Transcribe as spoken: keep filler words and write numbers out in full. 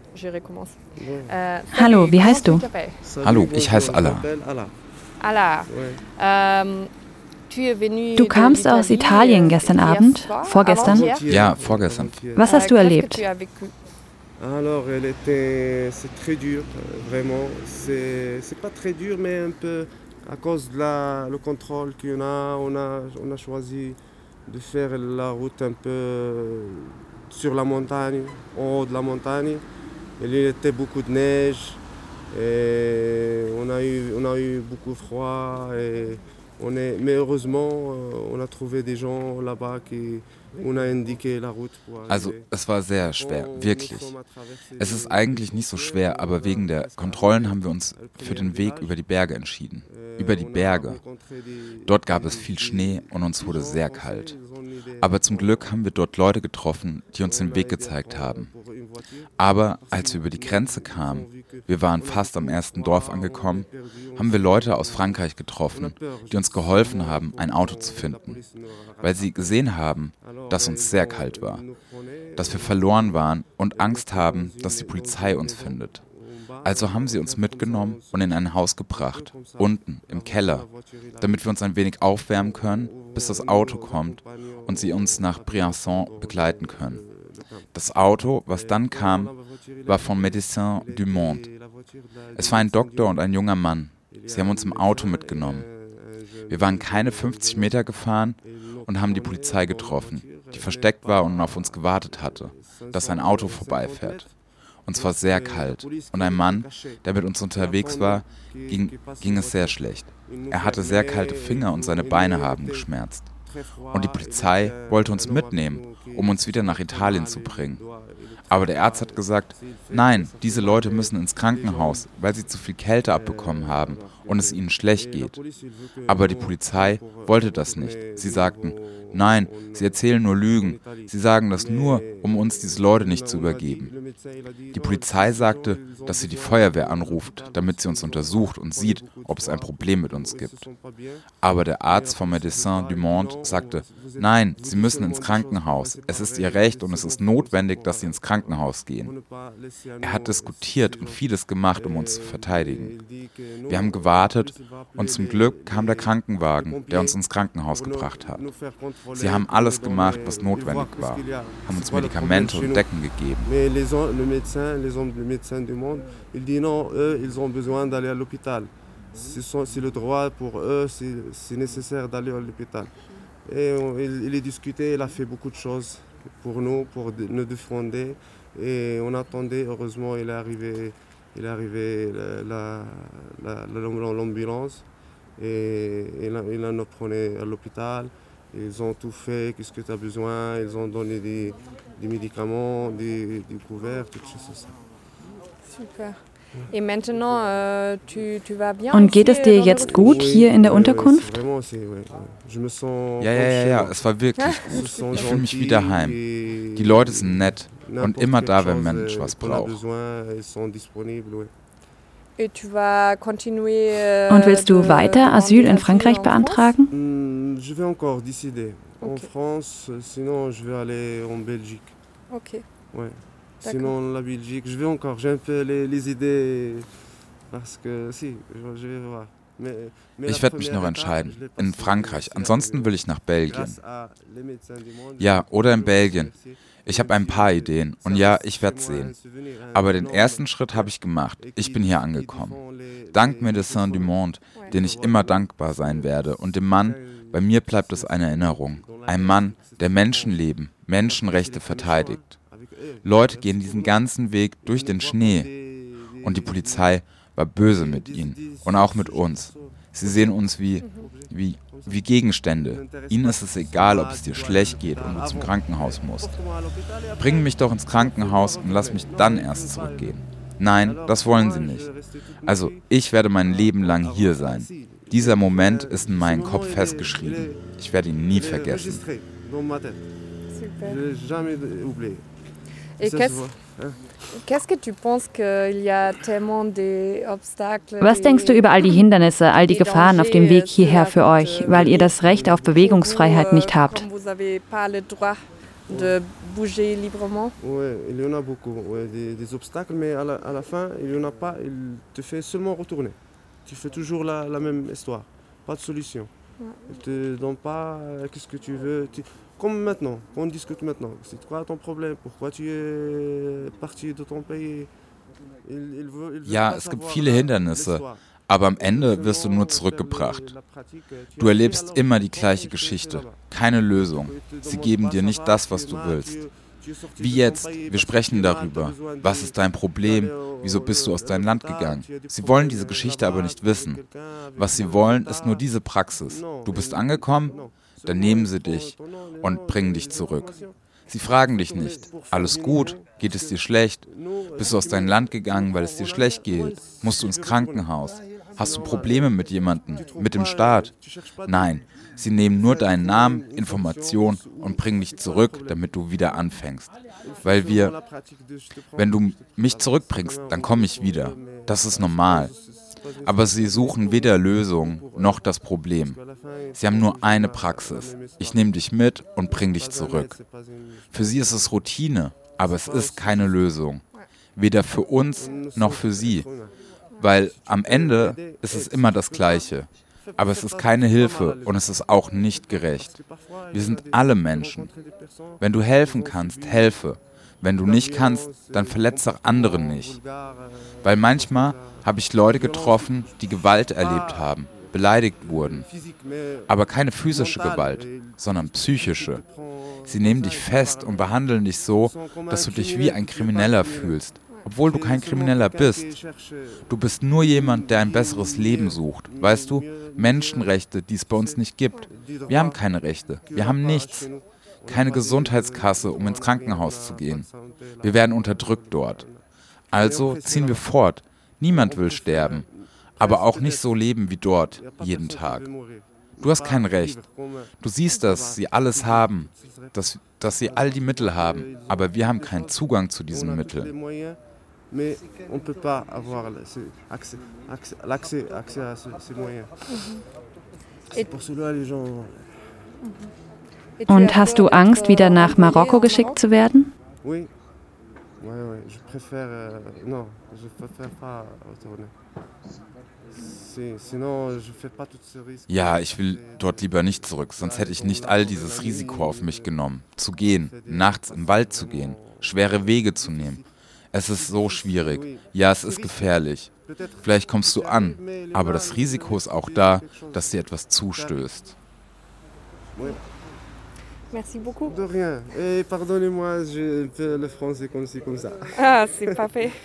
Hallo, wie heißt du? Hallo, ich heiße Allah. Du kamst aus Italien gestern Abend? Vorgestern? Ja, vorgestern. Was hast du erlebt? Alors, elle était, c'est très dur, vraiment. C'est, c'est pas très dur, mais un peu à cause de la, le contrôle qu'on a, on a, on a choisi de faire la route un peu sur la montagne, en haut de la montagne. Il y était beaucoup de neige et on a eu, on a eu beaucoup froid et on est, mais heureusement, on a trouvé des gens là-bas qui Also, es war sehr schwer, wirklich. Es ist eigentlich nicht so schwer, aber wegen der Kontrollen haben wir uns für den Weg über die Berge entschieden. Über die Berge. Dort gab es viel Schnee und uns wurde sehr kalt. Aber zum Glück haben wir dort Leute getroffen, die uns den Weg gezeigt haben. Aber als wir über die Grenze kamen, wir waren fast am ersten Dorf angekommen, haben wir Leute aus Frankreich getroffen, die uns geholfen haben, ein Auto zu finden. Weil sie gesehen haben, dass uns sehr kalt war, dass wir verloren waren und Angst haben, dass die Polizei uns findet. Also haben sie uns mitgenommen und in ein Haus gebracht, unten im Keller, damit wir uns ein wenig aufwärmen können, bis das Auto kommt und sie uns nach Briançon begleiten können. Das Auto, was dann kam, war von Médecins du Monde. Es war ein Doktor und ein junger Mann. Sie haben uns im Auto mitgenommen. Wir waren keine fünfzig Meter gefahren und haben die Polizei getroffen, die versteckt war und auf uns gewartet hatte, dass ein Auto vorbeifährt. Uns war sehr kalt und ein Mann, der mit uns unterwegs war, ging, ging es sehr schlecht. Er hatte sehr kalte Finger und seine Beine haben geschmerzt. Und die Polizei wollte uns mitnehmen, um uns wieder nach Italien zu bringen. Aber der Arzt hat gesagt, nein, diese Leute müssen ins Krankenhaus, weil sie zu viel Kälte abbekommen haben und es ihnen schlecht geht. Aber die Polizei wollte das nicht. Sie sagten, nein, sie erzählen nur Lügen. Sie sagen das nur, um uns diese Leute nicht zu übergeben. Die Polizei sagte, dass sie die Feuerwehr anruft, damit sie uns untersucht und sieht, ob es ein Problem mit uns gibt. Aber der Arzt vom Médecins du Monde sagte, nein, sie müssen ins Krankenhaus. Es ist ihr Recht und es ist notwendig, dass sie ins Krankenhaus gehen. Er hat diskutiert und vieles gemacht, um uns zu verteidigen. Wir haben gewartet und zum Glück kam der Krankenwagen, der uns ins Krankenhaus gebracht hat. Sie haben alles gemacht, was notwendig war, haben uns Medikamente und Decken gegeben. C'est le droit pour eux, c'est, c'est nécessaire d'aller à l'hôpital. Et on, il, il a discuté, il a fait beaucoup de choses pour nous, pour nous défendre. Et on attendait, heureusement, il est arrivé, il est arrivé la, la, la, l'ambulance. Et il, a, il nous prenait à l'hôpital. Ils ont tout fait, qu'est-ce que tu as besoin. Ils ont donné des, des médicaments, des, des couverts, toutes choses comme ça. Super. Und geht es dir jetzt gut hier in der Unterkunft? Ja, ja, ja, ja, es war wirklich gut. Ich fühle mich wie daheim. Die Leute sind nett und immer da, wenn ein Mensch was braucht. Und willst du weiter Asyl in Frankreich beantragen? Ich vais encore décider. En France, sinon je vais aller en Belgique. Okay. Ouais. Sinon la Belgique, je vais encore, j'ai un peu les, les idées, parce que si, je vais voir. Ich werde mich noch entscheiden. In Frankreich. Ansonsten will ich nach Belgien. Ja, oder in Belgien. Ich habe ein paar Ideen und ja, ich werde sehen. Aber den ersten Schritt habe ich gemacht. Ich bin hier angekommen. Dank Médecins du Monde, den ich immer dankbar sein werde. Und dem Mann, bei mir bleibt es eine Erinnerung. Ein Mann, der Menschenleben, Menschenrechte verteidigt. Leute gehen diesen ganzen Weg durch den Schnee. Und die Polizei war böse mit ihnen und auch mit uns. Sie sehen uns wie, wie, wie Gegenstände. Ihnen ist es egal, ob es dir schlecht geht und du zum Krankenhaus musst. Bring mich doch ins Krankenhaus und lass mich dann erst zurückgehen. Nein, das wollen sie nicht. Also, ich werde mein Leben lang hier sein. Dieser Moment ist in meinen Kopf festgeschrieben. Ich werde ihn nie vergessen. Was denkst du über all die Hindernisse, all die Gefahren auf dem Weg hierher für euch, weil ihr das Recht auf Bewegungsfreiheit nicht habt? de bouger librement? Ouais, il y en a beaucoup, ouais, des, des obstacles, mais à la, à la fin, il n'y en a pas, il te fait seulement retourner. Tu fais toujours la, la même histoire, pas de solution. Ouais. Il te donne pas euh, qu'est-ce que tu veux. Tu- Comme maintenant, on discute maintenant. C'est quoi ton problème? Pourquoi tu es parti de ton pays? Il, il veut, il veut Ja, pas es gibt savoir viele la- Hindernisse, l'histoire. aber am Il veut Ende wirst du seulement nur faire zurückgebracht. les- la pratique. Tu Du as erlebst fait, immer alors, die gleiche bon, je fais Geschichte, là-bas. keine Lösung. Il te Sie demande geben pas, dir ça nicht va, das, tu was es du mal, willst. tu- tu es sorti Wie de ton jetzt, pays wir parce que sprechen tu es mal, darüber. t'as besoin Was de- ist dein Problem? d'aller au- Wieso bist du aus à deinem Land l'hôpital, gegangen? tu as des Sie wollen problèmes diese Geschichte là-bas aber nicht avec wissen. quelqu'un, avec Was sie le wollen, État. ist nur diese Praxis. Non, Du bist il- angekommen, non. dann Seulement nehmen ils sie prennent dich ton nom, les und noms, bringen les dich zurück. informations. Sie fragen dich nicht, alles gut? Geht es dir schlecht? Nous, Bist du aus deinem Land gegangen, weil es dir schlecht geht? Musst du ins Krankenhaus? Hast du Probleme mit jemandem? Mit dem Staat? Nein, sie nehmen nur deinen Namen, Informationen und bringen dich zurück, damit du wieder anfängst. Weil wir, wenn du mich zurückbringst, dann komme ich wieder. Das ist normal. Aber sie suchen weder Lösung noch das Problem. Sie haben nur eine Praxis. Ich nehme dich mit und bringe dich zurück. Für sie ist es Routine, aber es ist keine Lösung. Weder für uns noch für sie. Weil am Ende ist es immer das Gleiche. Aber es ist keine Hilfe und es ist auch nicht gerecht. Wir sind alle Menschen. Wenn du helfen kannst, helfe. Wenn du nicht kannst, dann verletze auch andere nicht. Weil manchmal habe ich Leute getroffen, die Gewalt erlebt haben, beleidigt wurden. Aber keine physische Gewalt, sondern psychische. Sie nehmen dich fest und behandeln dich so, dass du dich wie ein Krimineller fühlst, obwohl du kein Krimineller bist. Du bist nur jemand, der ein besseres Leben sucht. Weißt du, Menschenrechte, die es bei uns nicht gibt. Wir haben keine Rechte, wir haben nichts. Keine Gesundheitskasse, um ins Krankenhaus zu gehen. Wir werden unterdrückt dort. Also ziehen wir fort. Niemand will sterben, aber auch nicht so leben wie dort, jeden Tag. Du hast kein Recht. Du siehst, dass sie alles haben, dass, dass sie all die Mittel haben, aber wir haben keinen Zugang zu diesen Mitteln. Mais on ne peut pas avoir accès, accès, l'accès, accès à ces, ces moyens. C'est pour cela les gens. Und hast du Angst, wieder nach Marokko geschickt zu werden? Oui, ouais, ouais. Je préfère, euh, non, je préfère pas retourner. C'est- Sinon, je fais pas toutes ces risques. Ja, ich will dort lieber nicht zurück, sonst hätte ich nicht all dieses Risiko auf mich genommen. Zu gehen, nachts im Wald zu gehen, schwere Wege zu nehmen. Es ist so schwierig. Ja, es ist gefährlich. Vielleicht kommst du an, aber das Risiko ist auch da, dass dir etwas zustößt. Ouais. Merci beaucoup. De rien. Et pardonnez-moi, je fais le français comme ci, comme ça. Ah, c'est parfait.